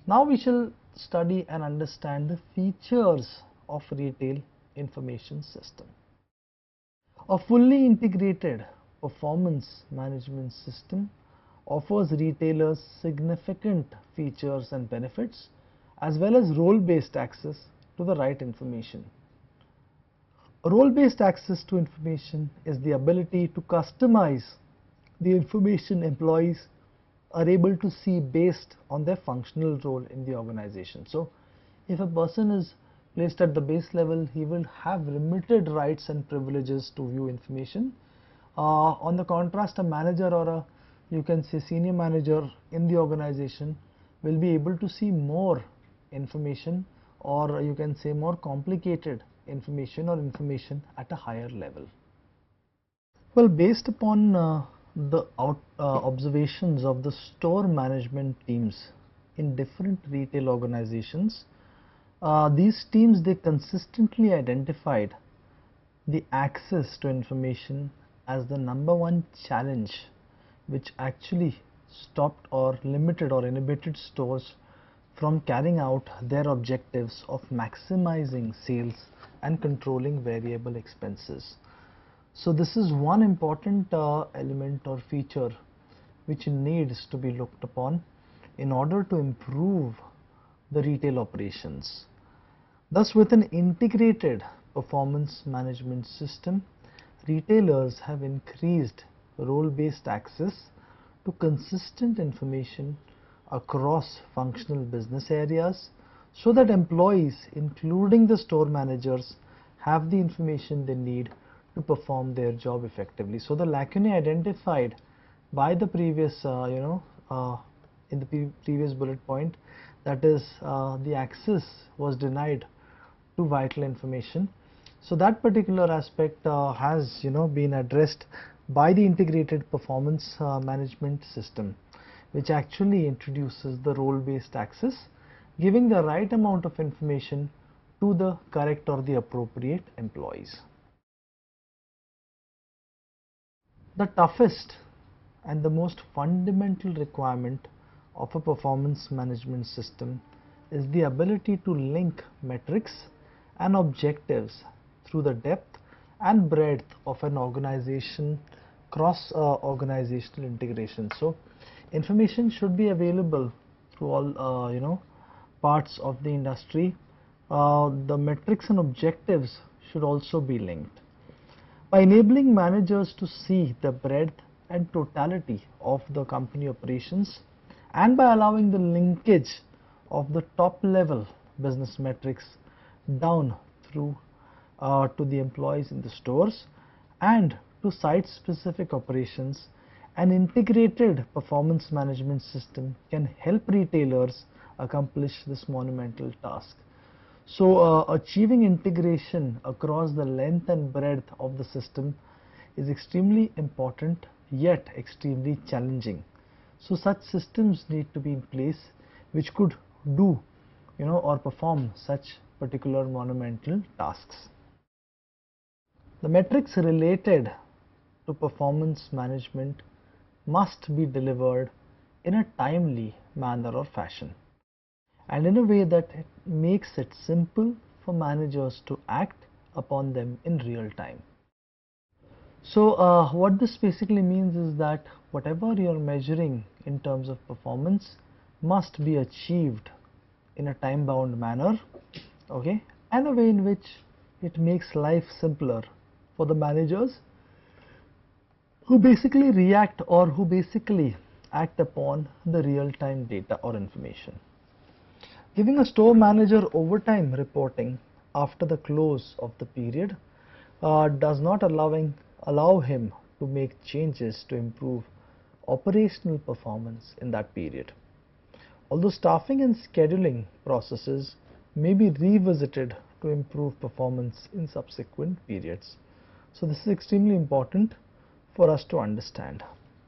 Now we shall study and understand the features of retail information system. A fully integrated performance management system offers retailers significant features and benefits as well as role-based access to the right information. Role-based access to information is the ability to customize the information employees are able to see based on their functional role in the organization. So if a person is placed at the base level, he will have limited rights and privileges to view information. On the contrast, a manager or a, you can say, senior manager in the organization will be able to see more information, or you can say more complicated information or information at a higher level. Well, based upon the observations of the store management teams in different retail organizations, these teams, they consistently identified the access to information as the #1 challenge, which actually stopped or limited or inhibited stores from carrying out their objectives of maximizing sales and controlling variable expenses. So this is one important element or feature which needs to be looked upon in order to improve the retail operations. Thus, with an integrated performance management system, retailers have increased role-based access to consistent information across functional business areas so that employees, including the store managers, have the information they need to perform their job effectively. So the lacunae identified by the previous, in the previous bullet point, that is the access was denied to vital information. So that particular aspect has been addressed by the integrated performance management system, which actually introduces the role-based access, giving the right amount of information to the correct or the appropriate employees. The toughest and the most fundamental requirement of a performance management system is the ability to link metrics and objectives through the depth and breadth of an organization, cross organizational integration. So information should be available through all parts of the industry. The metrics and objectives should also be linked. By enabling managers to see the breadth and totality of the company operations, and by allowing the linkage of the top level business metrics down through to the employees in the stores and to site specific operations, an integrated performance management system can help retailers accomplish this monumental task. So achieving integration across the length and breadth of the system is extremely important yet extremely challenging. So such systems need to be in place which could do or perform such particular monumental tasks. The metrics related to performance management must be delivered in a timely manner or fashion, and in a way that it makes it simple for managers to act upon them in real time. So what this basically means is that whatever you are measuring in terms of performance must be achieved in a time bound manner, okay, and a way in which it makes life simpler for the managers who basically react or who basically act upon the real-time data or information. Giving a store manager overtime reporting after the close of the period does not allow him to make changes to improve operational performance in that period. Although staffing and scheduling processes may be revisited to improve performance in subsequent periods. So this is extremely important for us to understand.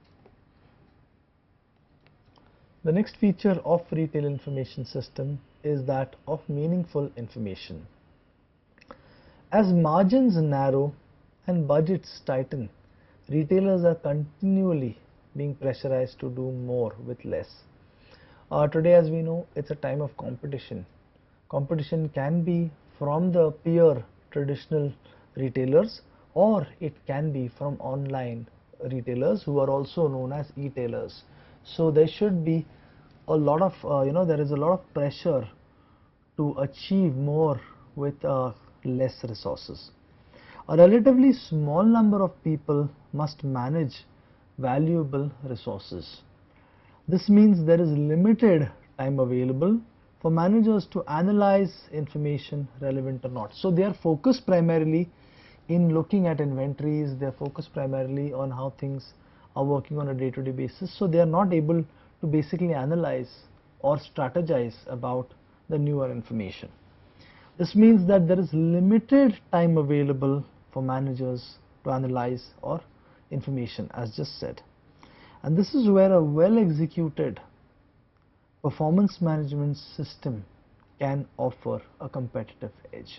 The next feature of retail information system is that of meaningful information. As margins narrow and budgets tighten, retailers are continually being pressurized to do more with less. Today, as we know, it's a time of competition. Competition can be from the peer traditional retailers, or it can be from online retailers who are also known as e-tailers. So there should be a lot of there is a lot of pressure to achieve more with less resources. A relatively small number of people must manage valuable resources. This means there is limited time available for managers to analyze information relevant or not. So they are focused primarily in looking at inventories, they are focused primarily on how things are working on a day-to-day basis. So they are not able to basically analyze or strategize about the newer information. This means that there is limited time available for managers to analyze or information, as just said. And this is where a well-executed performance management system can offer a competitive edge.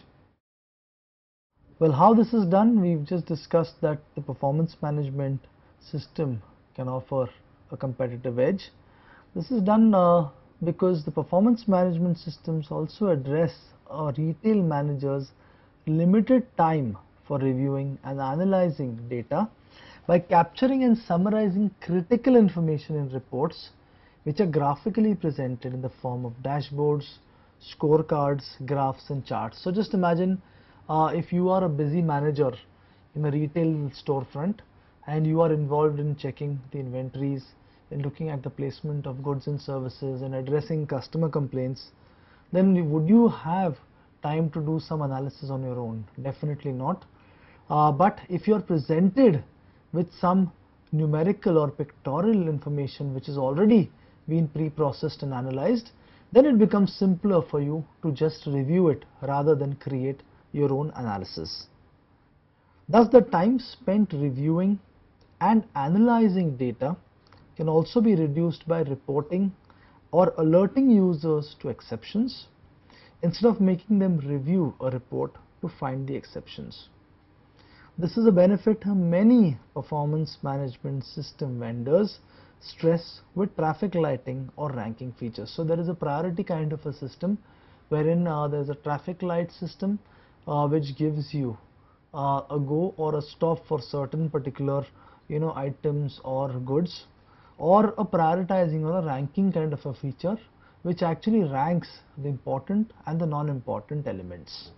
Well, how this is done, we've just discussed that the performance management system can offer a competitive edge. This is done because the performance management systems also address a retail manager's limited time for reviewing and analyzing data by capturing and summarizing critical information in reports which are graphically presented in the form of dashboards, scorecards, graphs and charts. So just imagine if you are a busy manager in a retail storefront and you are involved in checking the inventories and looking at the placement of goods and services and addressing customer complaints, then would you have time to do some analysis on your own? Definitely not. But if you are presented with some numerical or pictorial information which has already been pre-processed and analyzed, then it becomes simpler for you to just review it rather than create your own analysis. Thus, the time spent reviewing and analyzing data can also be reduced by reporting or alerting users to exceptions instead of making them review a report to find the exceptions. This is a benefit many performance management system vendors stress with traffic lighting or ranking features. So there is a priority kind of a system wherein there is a traffic light system which gives you a go or a stop for certain particular items or goods, or a prioritizing or a ranking kind of a feature which actually ranks the important and the non-important elements.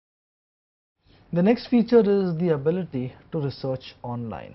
The next feature is the ability to research online.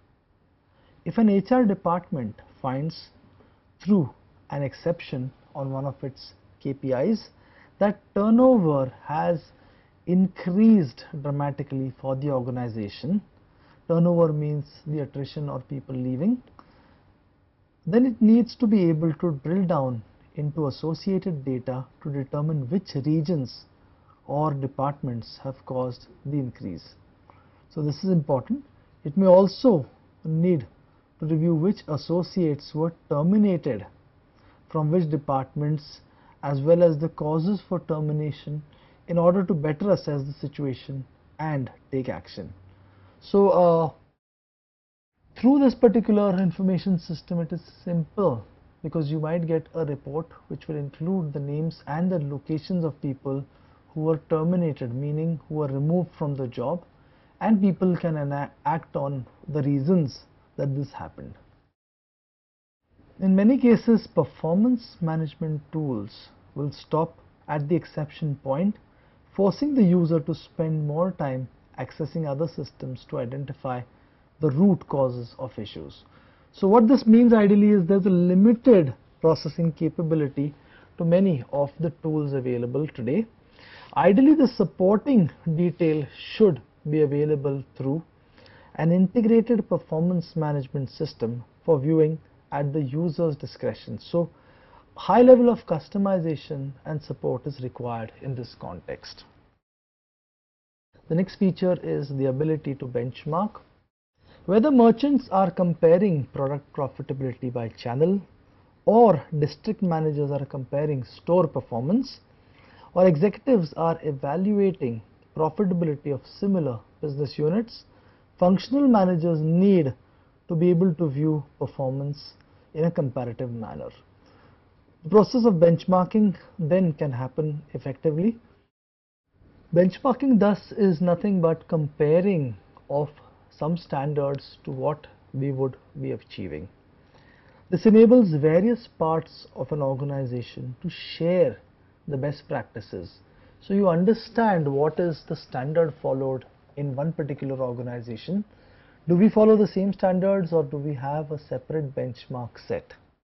If an HR department finds through an exception on one of its KPIs that turnover has increased dramatically for the organization, turnover means the attrition or people leaving, then it needs to be able to drill down into associated data to determine which regions or departments have caused the increase. So this is important. It may also need to review which associates were terminated from which departments, as well as the causes for termination, in order to better assess the situation and take action. So through this particular information system, it is simple because you might get a report which will include the names and the locations of people who were terminated, meaning who were removed from the job, and people can act on the reasons that this happened. In many cases, performance management tools will stop at the exception point, forcing the user to spend more time accessing other systems to identify the root causes of issues. So what this means ideally is there's a limited processing capability to many of the tools available today. Ideally, the supporting detail should be available through an integrated performance management system for viewing at the user's discretion. So high level of customization and support is required in this context. The next feature is the ability to benchmark. Whether merchants are comparing product profitability by channel, or district managers are comparing store performance, or executives are evaluating profitability of similar business units, functional managers need to be able to view performance in a comparative manner. The process of benchmarking then can happen effectively. Benchmarking thus is nothing but comparing of some standards to what we would be achieving. This enables various parts of an organization to share the best practices. So you understand what is the standard followed in one particular organization. Do we follow the same standards or do we have a separate benchmark set?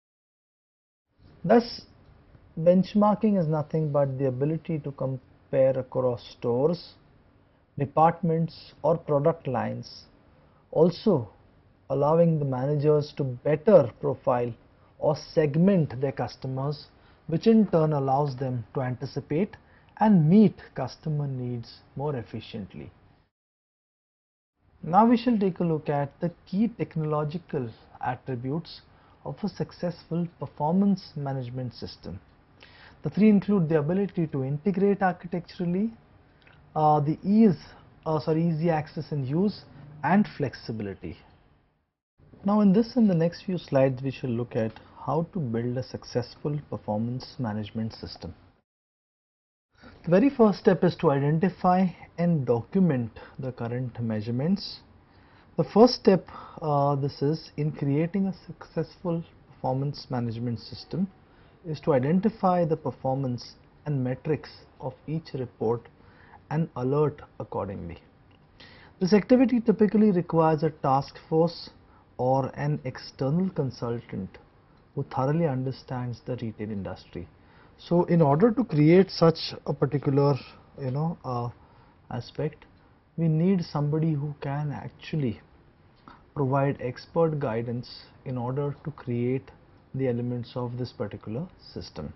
Thus, benchmarking is nothing but the ability to compare across stores, departments or product lines, also allowing the managers to better profile or segment their customers, which in turn allows them to anticipate and meet customer needs more efficiently. Now we shall take a look at the key technological attributes of a successful performance management system. The three include the ability to integrate architecturally, the easy access and use, and flexibility. Now in this and the next few slides we shall look at how to build a successful performance management system. The very first step is to identify and document the current measurements. The first step this is in creating a successful performance management system is to identify the performance and metrics of each report and alert accordingly. This activity typically requires a task force or an external consultant who thoroughly understands the retail industry. So in order to create such a particular aspect, we need somebody who can actually provide expert guidance in order to create the elements of this particular system.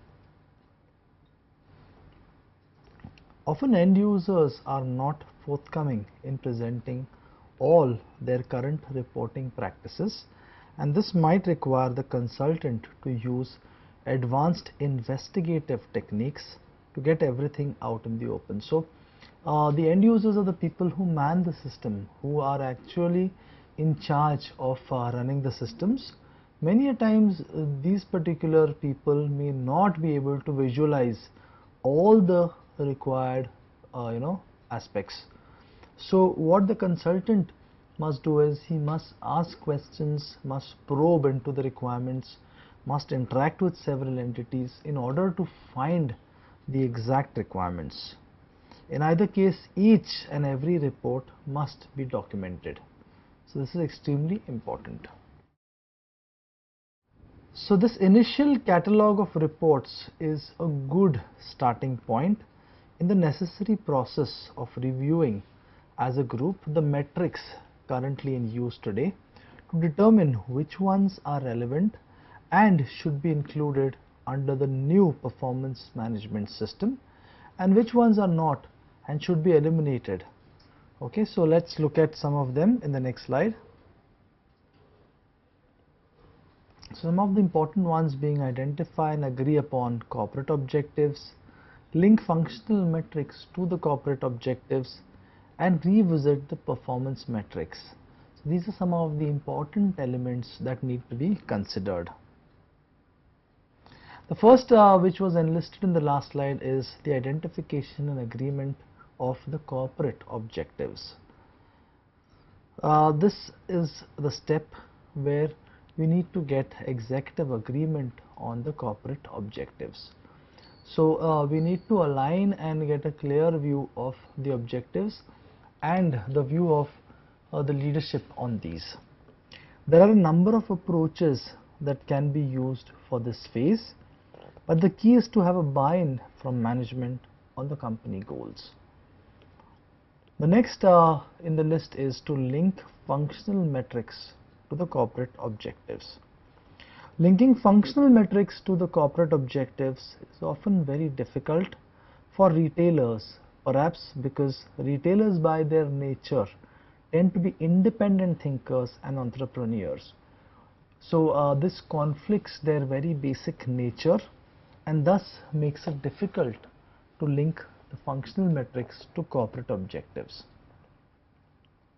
Often end users are not forthcoming in presenting all their current reporting practices, and this might require the consultant to use advanced investigative techniques to get everything out in the open. So the end users are the people who man the system, who are actually in charge of running the systems. Many a times these particular people may not be able to visualize all the required aspects. So what the consultant must do is he must ask questions, must probe into the requirements, must interact with several entities in order to find the exact requirements. In either case, each and every report must be documented. So this is extremely important. So this initial catalog of reports is a good starting point in the necessary process of reviewing as a group the metrics currently in use today to determine which ones are relevant and should be included under the new performance management system and which ones are not and should be eliminated. Okay, so let's look at some of them in the next slide. Some of the important ones being identify and agree upon corporate objectives, link functional metrics to the corporate objectives, and revisit the performance metrics. So these are some of the important elements that need to be considered. The first which was enlisted in the last slide is the identification and agreement of the corporate objectives. This is the step where we need to get executive agreement on the corporate objectives. So we need to align and get a clear view of the objectives and the view of the leadership on these. There are a number of approaches that can be used for this phase, but the key is to have a buy-in from management on the company goals. The next in the list is to link functional metrics to the corporate objectives. Linking functional metrics to the corporate objectives is often very difficult for retailers, perhaps because retailers by their nature tend to be independent thinkers and entrepreneurs. So this conflicts their very basic nature and thus makes it difficult to link the functional metrics to corporate objectives.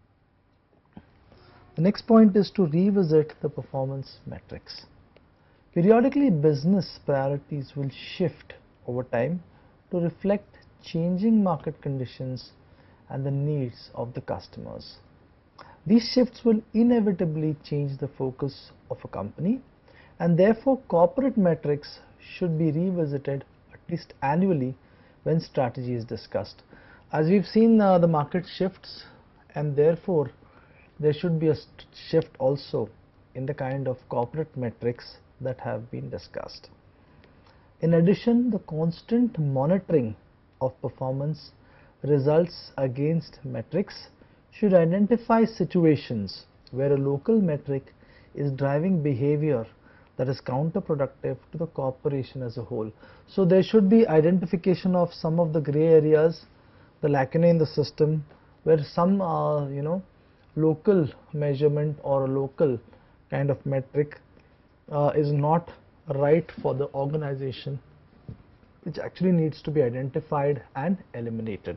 The next point is to revisit the performance metrics. Periodically, business priorities will shift over time to reflect changing market conditions and the needs of the customers. These shifts will inevitably change the focus of a company, and therefore corporate metrics should be revisited at least annually when strategy is discussed. As we've seen, the market shifts, and therefore there should be a shift also in the kind of corporate metrics that have been discussed. In addition, the constant monitoring of performance results against metrics should identify situations where a local metric is driving behavior that is counterproductive to the corporation as a whole. So there should be identification of some of the gray areas, the lacunae in the system, where some local measurement or a local kind of metric is not right for the organization, which actually needs to be identified and eliminated.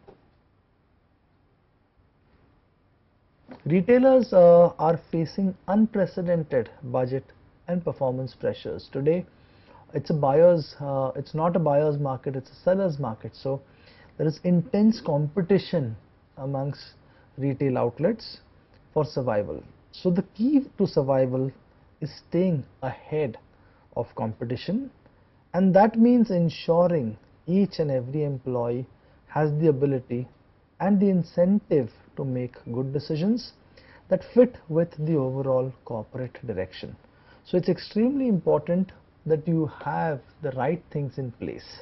Retailers are facing unprecedented budget and performance pressures. Today, it's not a buyer's market, it's a seller's market. So there is intense competition amongst retail outlets for survival. So the key to survival is staying ahead of competition, and that means ensuring each and every employee has the ability and the incentive to make good decisions that fit with the overall corporate direction. So it's extremely important that you have the right things in place.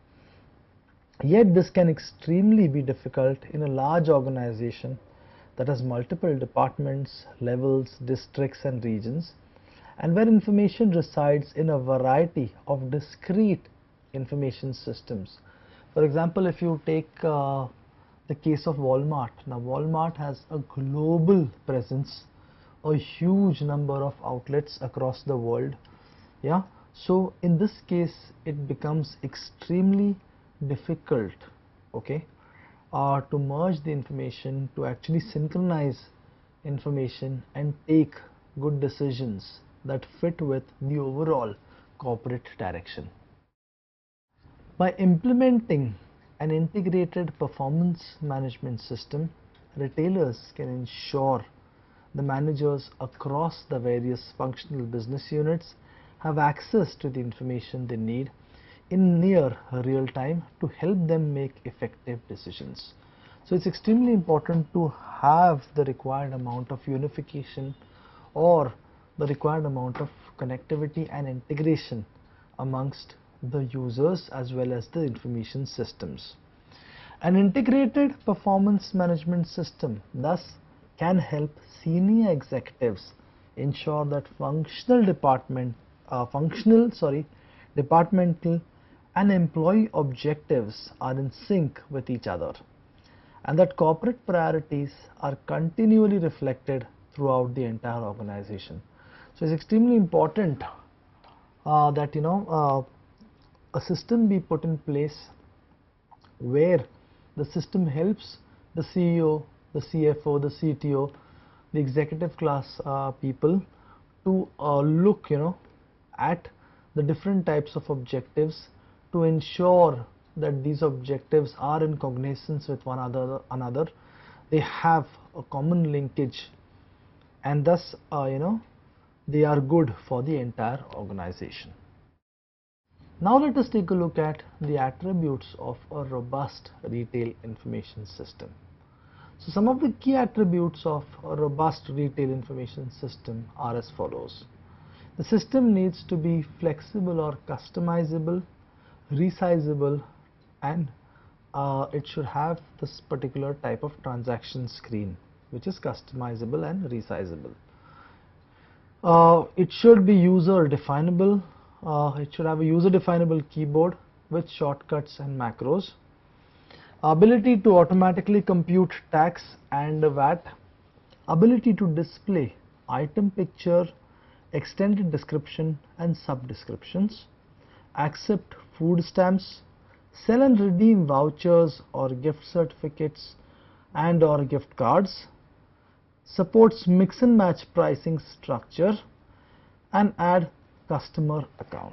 Yet this can extremely be difficult in a large organization that has multiple departments, levels, districts and regions, and where information resides in a variety of discrete information systems. For example, if you take the case of Walmart. Now Walmart has a global presence, a huge number of outlets across the world. Yeah, so in this case it becomes extremely difficult, okay, to merge the information, to actually synchronize information and take good decisions that fit with the overall corporate direction. By implementing an integrated performance management system, retailers can ensure the managers across the various functional business units have access to the information they need in near real time to help them make effective decisions. So it's extremely important to have the required amount of unification or the required amount of connectivity and integration amongst the users as well as the information systems. An integrated performance management system thus can help senior executives ensure that departmental and employee objectives are in sync with each other, and that corporate priorities are continually reflected throughout the entire organization. So it's extremely important that a system be put in place where the system helps the CEO, the CFO, the CTO, the executive class people to look at the different types of objectives to ensure that these objectives are in cognizance with one another. They have a common linkage, and thus they are good for the entire organization. Now let us take a look at the attributes of a robust retail information system. So some of the key attributes of a robust retail information system are as follows. The system needs to be flexible or customizable, resizable, and it should have this particular type of transaction screen which is customizable and resizable. It should be user definable. It should have a user definable keyboard with shortcuts and macros. Ability to automatically compute tax and VAT. Ability to display item picture, extended description and sub-descriptions. Accept food stamps. Sell and redeem vouchers or gift certificates and or gift cards. Supports mix and match pricing structure, and add customer account.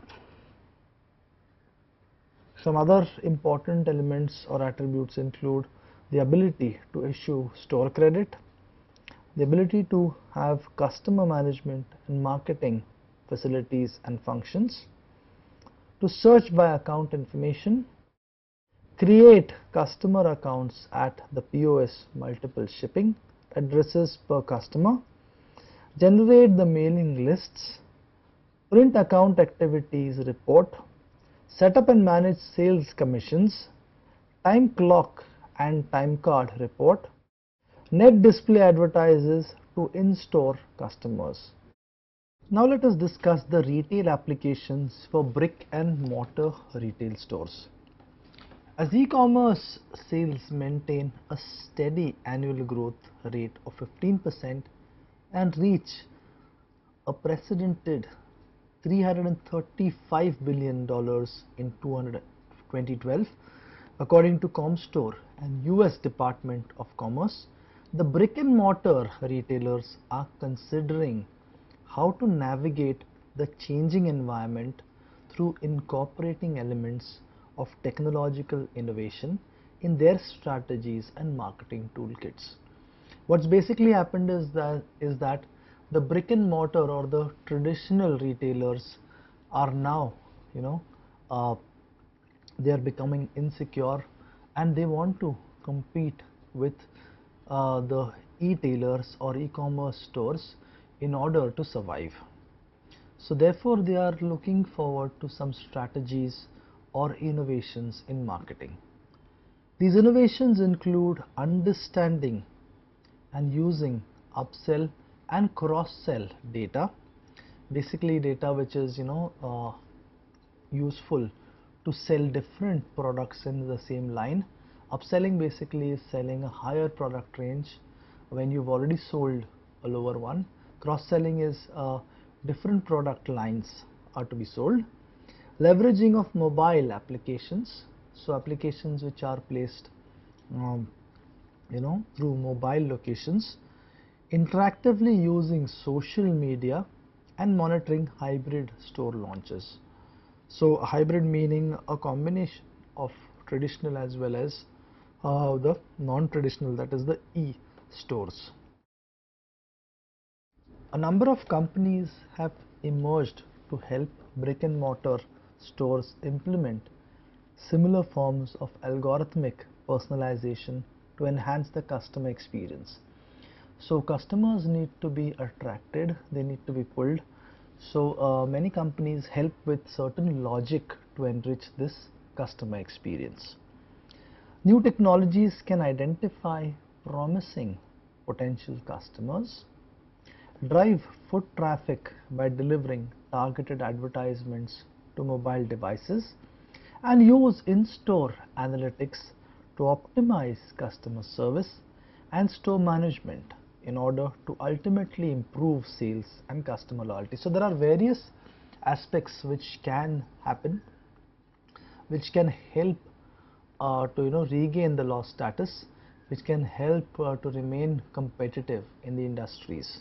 Some other important elements or attributes include the ability to issue store credit, the ability to have customer management and marketing facilities and functions, to search by account information, create customer accounts at the POS multiple shipping addresses per customer, generate the mailing lists, print account activities report, set up and manage sales commissions, time clock and time card report, net display advertises to in-store customers. Now let us discuss the retail applications for brick and mortar retail stores. As e-commerce sales maintain a steady annual growth rate of 15% and reach a precedented $335 billion in 2012, according to Comstor and US Department of Commerce, the brick and mortar retailers are considering how to navigate the changing environment through incorporating elements of technological innovation in their strategies and marketing toolkits. What's basically happened is that the brick and mortar or the traditional retailers are now, they are becoming insecure and they want to compete with the e-tailers or e-commerce stores in order to survive. So therefore they are looking forward to some strategies or innovations in marketing. These innovations include understanding and using upsell and cross-sell data, basically data which is useful to sell different products in the same line. Upselling basically is selling a higher product range when you've already sold a lower one. Cross-selling is different product lines are to be sold. Leveraging of mobile applications, so applications which are placed through mobile locations, interactively using social media and monitoring hybrid store launches. So hybrid meaning a combination of traditional as well as the non-traditional, that is the e-stores. A number of companies have emerged to help brick and mortar stores implement similar forms of algorithmic personalization to enhance the customer experience. So customers need to be attracted, they need to be pulled. So many companies help with certain logic to enrich this customer experience. New technologies can identify promising potential customers, drive foot traffic by delivering targeted advertisements to mobile devices, and use in-store analytics to optimize customer service and store management in order to ultimately improve sales and customer loyalty. So there are various aspects which can happen, which can help to regain the lost status, which can help to remain competitive in the industries.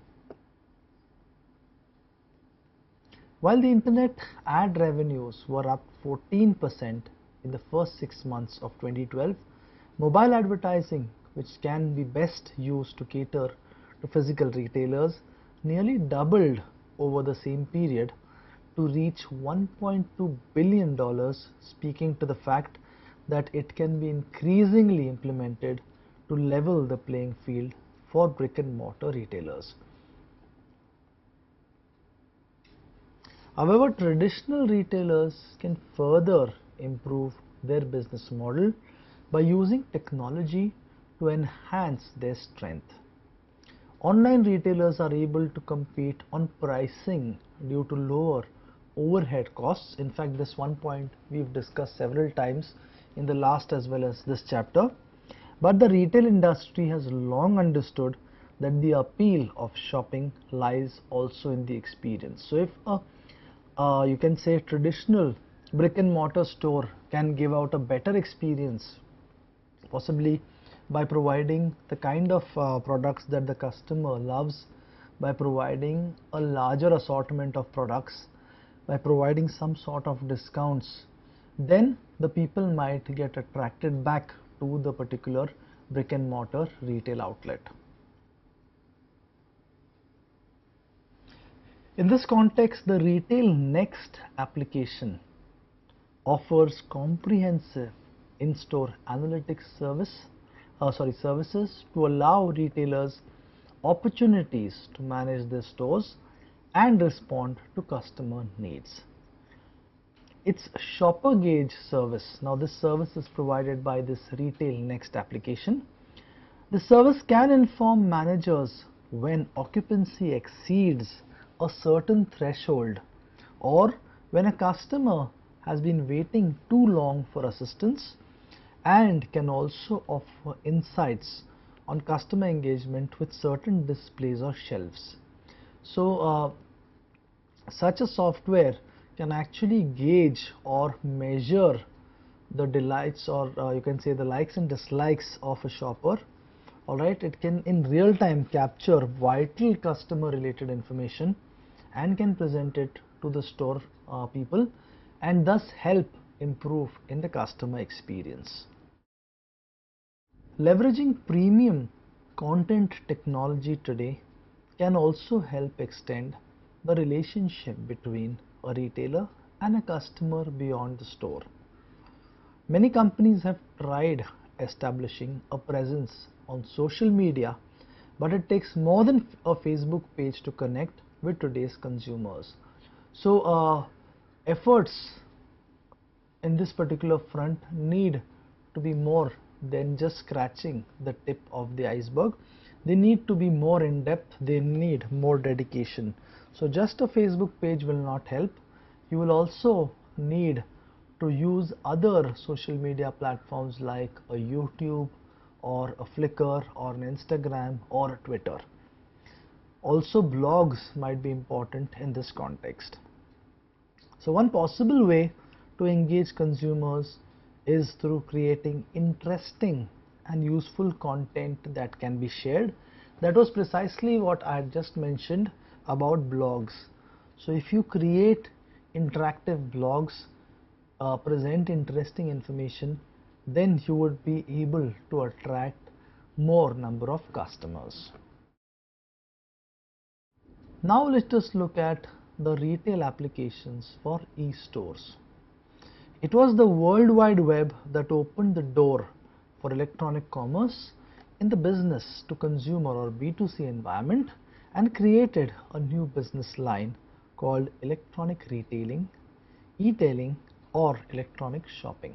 While the internet ad revenues were up 14% in the first 6 months of 2012, mobile advertising, which can be best used to cater to physical retailers, nearly doubled over the same period to reach $1.2 billion, speaking to the fact that it can be increasingly implemented to level the playing field for brick and mortar retailers. However, traditional retailers can further improve their business model by using technology to enhance their strength. Online retailers are able to compete on pricing due to lower overhead costs. In fact, this one point we've discussed several times in the last as well as this chapter. But the retail industry has long understood that the appeal of shopping lies also in the experience. So if you can say traditional brick and mortar store can give out a better experience, possibly by providing the kind of products that the customer loves, by providing a larger assortment of products, by providing some sort of discounts, then the people might get attracted back to the particular brick and mortar retail outlet. In this context, the Retail Next application offers comprehensive in-store analytics services to allow retailers opportunities to manage their stores and respond to customer needs. It's Shopper Gauge service. Now this service is provided by this Retail Next application. The service can inform managers when occupancy exceeds a certain threshold, or when a customer has been waiting too long for assistance, and can also offer insights on customer engagement with certain displays or shelves. So such a software can actually gauge or measure the delights, or you can say the likes and dislikes of a shopper. Alright, it can in real time capture vital customer related information and can present it to the store people, and thus help improve in the customer experience. Leveraging premium content technology today can also help extend the relationship between a retailer and a customer beyond the store. Many companies have tried establishing a presence on social media, but it takes more than a Facebook page to connect with today's consumers. So efforts in this particular front need to be more than just scratching the tip of the iceberg. They need to be more in depth, they need more dedication. So just a Facebook page will not help. You will also need to use other social media platforms like a YouTube or a Flickr or an Instagram or a Twitter. Also blogs might be important in this context. So one possible way to engage consumers is through creating interesting and useful content that can be shared. That was precisely what I had just mentioned about blogs. So if you create interactive blogs, present interesting information, then you would be able to attract more number of customers. Now let us look at the retail applications for e-stores. It was the World Wide Web that opened the door for electronic commerce in the business to consumer or B2C environment and created a new business line called electronic retailing, e-tailing, or electronic shopping.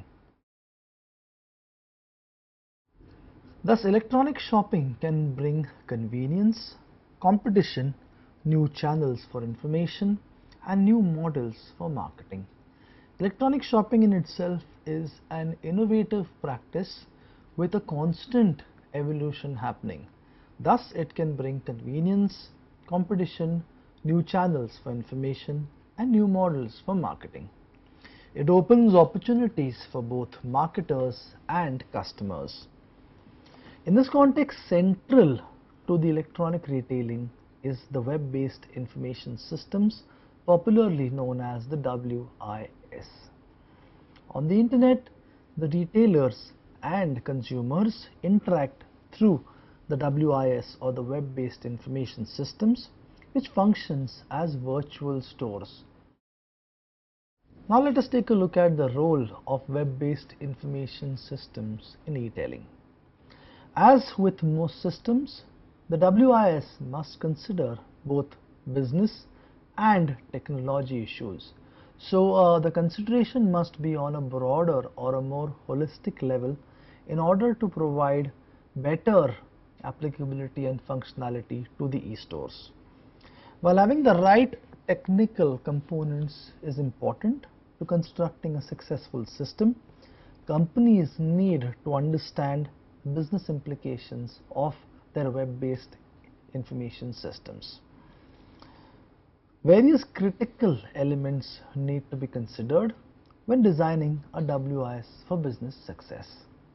Thus, electronic shopping can bring convenience, competition, new channels for information, and new models for marketing. Electronic shopping in itself is an innovative practice with a constant evolution happening. Thus, it can bring convenience, competition, new channels for information, and new models for marketing. It opens opportunities for both marketers and customers. In this context, central to the electronic retailing is the web-based information systems, popularly known as the WIS. On the internet, the retailers and consumers interact through the WIS, or the web-based information systems, which functions as virtual stores. Now let us take a look at the role of web-based information systems in e-tailing. As with most systems, the WIS must consider both business and technology issues. So the consideration must be on a broader or a more holistic level in order to provide better applicability and functionality to the e-stores. While having the right technical components is important to constructing a successful system, companies need to understand business implications of their web-based information systems. Various critical elements need to be considered when designing a WIS for business success.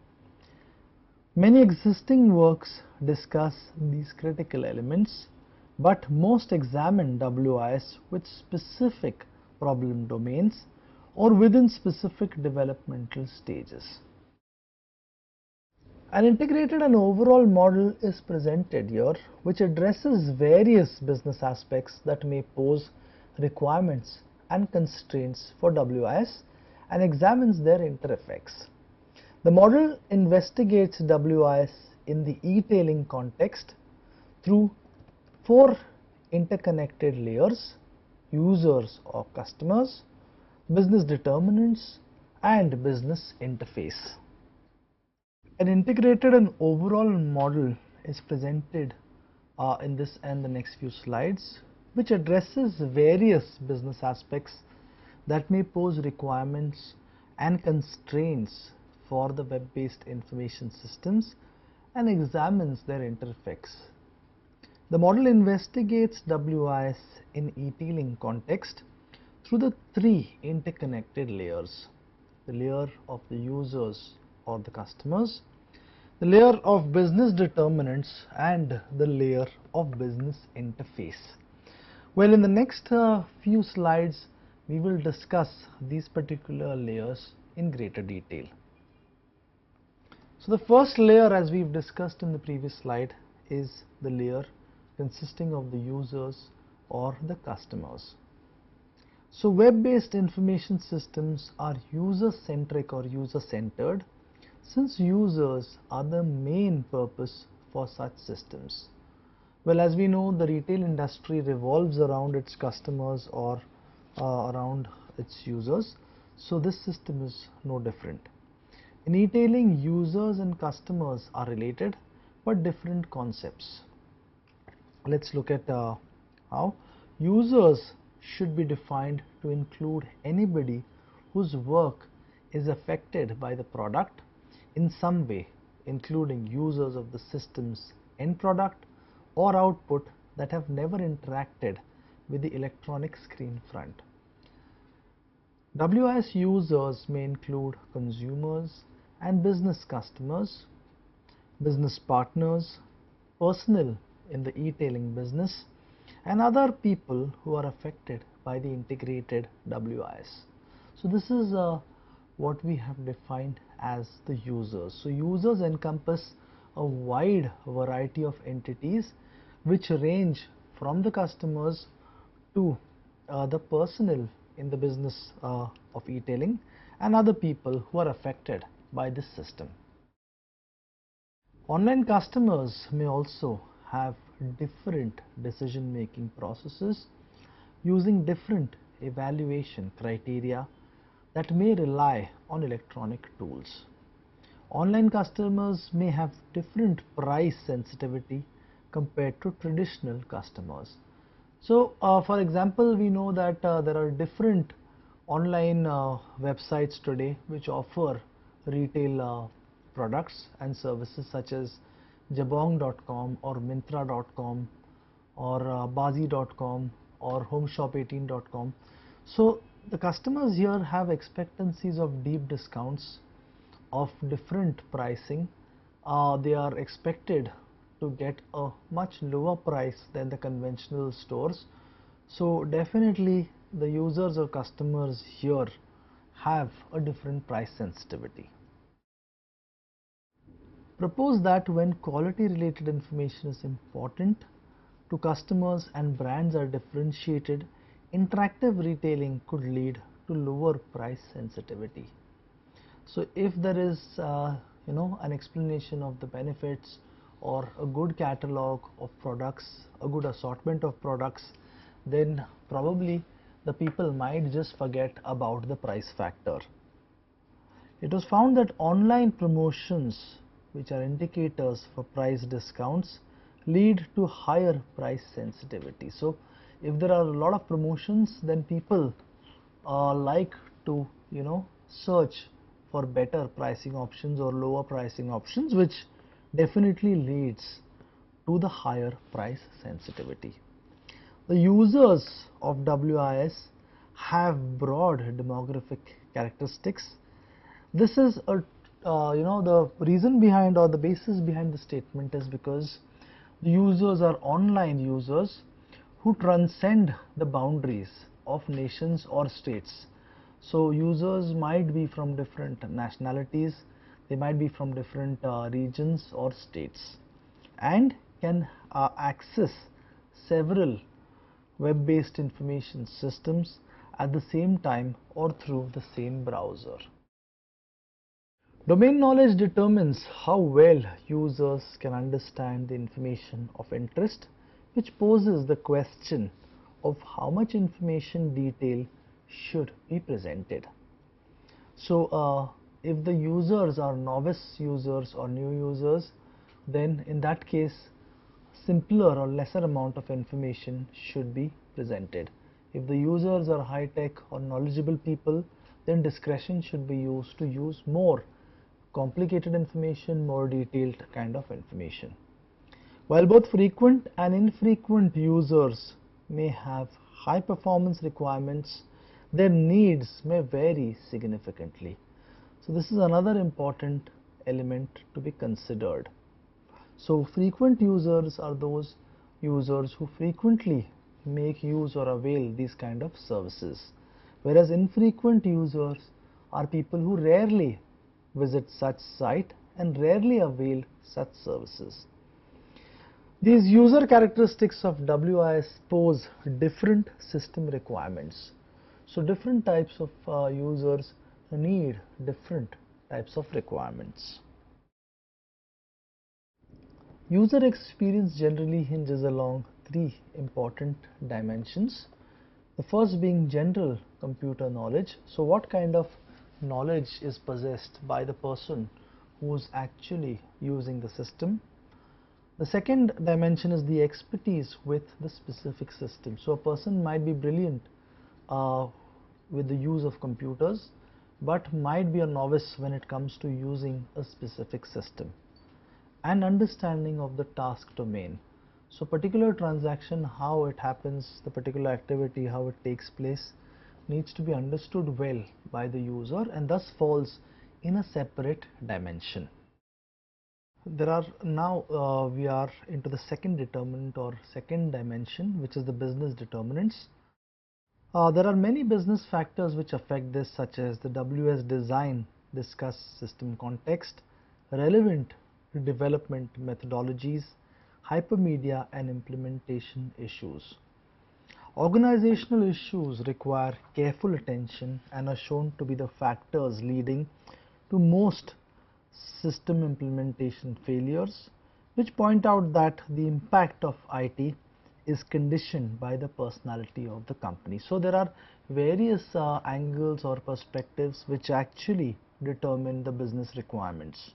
Many existing works discuss these critical elements, but most examine WIS with specific problem domains or within specific developmental stages. An integrated and overall model is presented here, which addresses various business aspects that may pose requirements and constraints for WIS and examines their intereffects. The model investigates WIS in the e-tailing context through 4 interconnected layers: users or customers, business determinants, and business interface. An integrated and overall model is presented in this and the next few slides, which addresses various business aspects that may pose requirements and constraints for the web-based information systems and examines their intereffects. The model investigates WIS in e-tailing context through the 3 interconnected layers: the layer of the users or the customers, the layer of business determinants, and the layer of business interface. Well, in the next few slides, we will discuss these particular layers in greater detail. So the first layer, as we've discussed in the previous slide, is the layer consisting of the users or the customers. So web-based information systems are user-centric or user-centered, since users are the main purpose for such systems. Well, as we know, the retail industry revolves around its customers or around its users, so this system is no different. In e-tailing, users and customers are related but different concepts. Let's look at how users should be defined to include anybody whose work is affected by the product in some way, including users of the system's end product or output that have never interacted with the electronic screen front. WIS users may include consumers and business customers, business partners, personnel in the e-tailing business, and other people who are affected by the integrated WIS. So this is what we have defined as the users. So users encompass a wide variety of entities which range from the customers to the personnel in the business of e-tailing and other people who are affected by this system. Online customers may also have different decision-making processes using different evaluation criteria that may rely on electronic tools. Online customers may have different price sensitivity compared to traditional customers. So, for example, we know that there are different online websites today which offer retail products and services such as Jabong.com or Myntra.com or Bazi.com or Homeshop18.com. So the customers here have expectancies of deep discounts, of different pricing. They are expected to get a much lower price than the conventional stores. So definitely the users or customers here have a different price sensitivity. Propose that when quality related information is important to customers and brands are differentiated, interactive retailing could lead to lower price sensitivity. So if there is an explanation of the benefits or a good catalog of products, a good assortment of products, then probably the people might just forget about the price factor. It was found that online promotions, which are indicators for price discounts, lead to higher price sensitivity. So if there are a lot of promotions, then people like to search for better pricing options or lower pricing options, which definitely leads to the higher price sensitivity. The users of WIS have broad demographic characteristics. This is the reason behind, or the basis behind the statement, is because the users are online users who transcend the boundaries of nations or states. So users might be from different nationalities, they might be from different regions or states, and can access several web-based information systems at the same time or through the same browser. Domain knowledge determines how well users can understand the information of interest, which poses the question of how much information detail should be presented. So if the users are novice users or new users, then in that case simpler or lesser amount of information should be presented. If the users are high-tech or knowledgeable people, then discretion should be used to use more complicated information, more detailed kind of information. While both frequent and infrequent users may have high performance requirements, their needs may vary significantly. So this is another important element to be considered. So frequent users are those users who frequently make use or avail these kind of services, whereas infrequent users are people who rarely visit such site and rarely avail such services. These user characteristics of WIS pose different system requirements. So different types of users need different types of requirements. User experience generally hinges along three important dimensions. The first being general computer knowledge. So what kind of knowledge is possessed by the person who is actually using the system. The second dimension is the expertise with the specific system. So a person might be brilliant with the use of computers, but might be a novice when it comes to using a specific system. And understanding of the task domain. So particular transaction, how it happens, the particular activity, how it takes place, needs to be understood well by the user and thus falls in a separate dimension. There are now we are into the second determinant or second dimension, which is the business determinants. There are many business factors which affect this, such as the WS design, discuss system context, relevant development methodologies, hypermedia and implementation issues. Organizational issues require careful attention and are shown to be the factors leading to most system implementation failures, which point out that the impact of IT is conditioned by the personality of the company. So there are various angles or perspectives which actually determine the business requirements.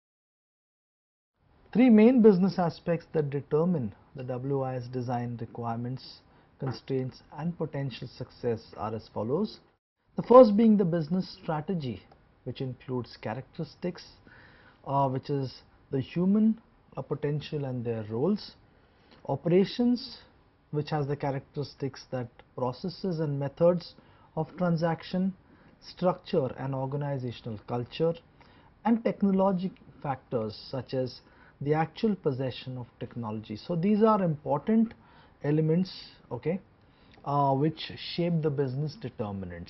Three main business aspects that determine the WIS design requirements, constraints and potential success are as follows. The first being the business strategy, which includes characteristics, which is the human potential and their roles. Operations, which has the characteristics that processes and methods of transaction, structure and organizational culture, and technology factors such as the actual possession of technology. So these are important elements, okay, which shape the business determinants.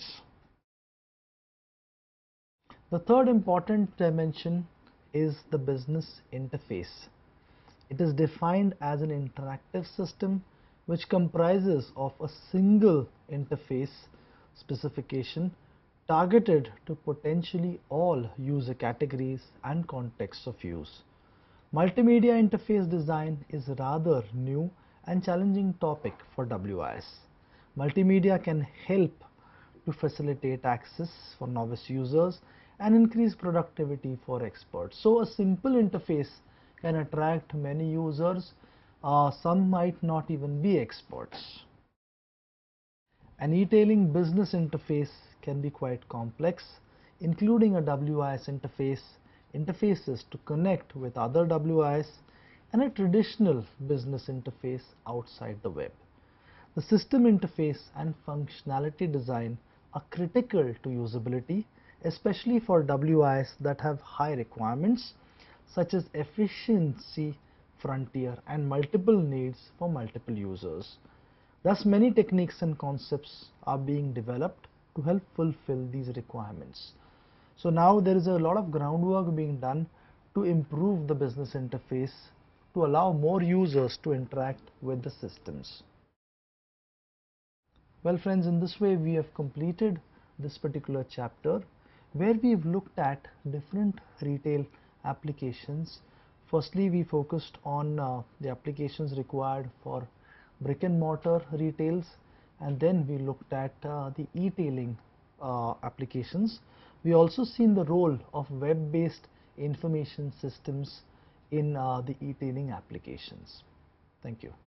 The third important dimension is the business interface. It is defined as an interactive system which comprises of a single interface specification targeted to potentially all user categories and contexts of use. Multimedia interface design is a rather new and challenging topic for WIS. Multimedia can help to facilitate access for novice users and increase productivity for experts. So a simple interface can attract many users. Some might not even be experts. An e-tailing business interface can be quite complex, including a WIS interface, interfaces to connect with other WIS, and a traditional business interface outside the web. The system interface and functionality design are critical to usability, especially for WIS that have high requirements such as efficiency, frontier, and multiple needs for multiple users. Thus, many techniques and concepts are being developed to help fulfill these requirements. So now there is a lot of groundwork being done to improve the business interface to allow more users to interact with the systems. Well friends, in this way we have completed this particular chapter where we have looked at different retail applications. Firstly, we focused on the applications required for brick and mortar retails, and then we looked at the e-tailing applications. We also seen the role of web-based information systems in the e-tailing applications. Thank you.